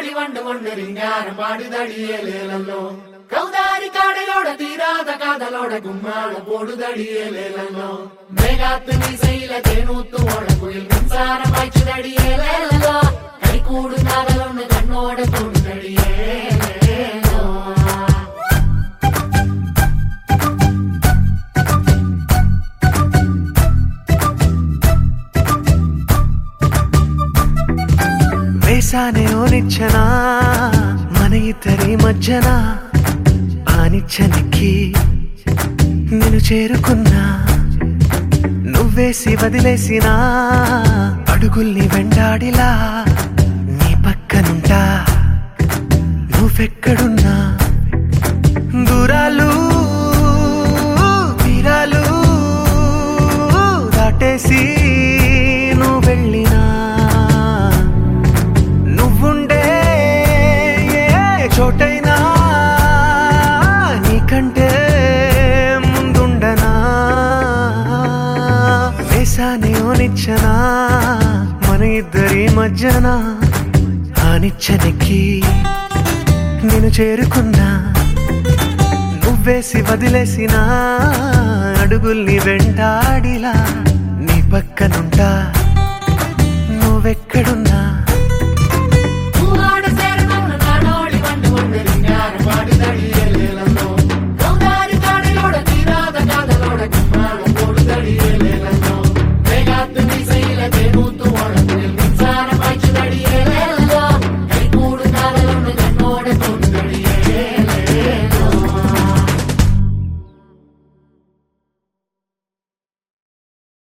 ಮಾಡಿ ವಂಡು ರಿಂಗಾರ ಮಾಡಿದಡಿಯೇಲೇಲಲ್ಲೋ ಕೌದಾರಿ ಕಾಡೆಲೋಡ ತೀರಾದ ಕಾದಲೋಡ ಗುಮ್ಮಾಳ போடுதடியேலேலல்லோ மேகாத்து மீசையில தேனூத்து ஓட குயில் மின்சார பாய்ச்சுதடியேலேலல்லோ கைகூடு காதலொன்னு கண்ணோட தோடுதடியேலேலோ వేసానే ఓ నిచ్చెన మన ఇద్దరి మధ్యన ఆ నిచ్చెనకి నేను చేరుకున్నా నువ్వేసి వదిలేసిన అడుగుల్ని వెంటాడిలా నీ పక్కనుంటా నువ్వెక్కడున్నా దూరాలు తీరాలు దాటేసి నువ్వు వెళ్ళినా నువ్వుండే ఏ చోటైనా నీకంటే ముందుండనా వేసానే ఓ నిచ్చెన మన ఇద్దరి మధ్యన ఆ నిచ్చెనకి నేను చేరుకున్నా నువ్వేసి వదిలేసిన అడుగుల్ని వెంటాడిలా నీ పక్కనుంటా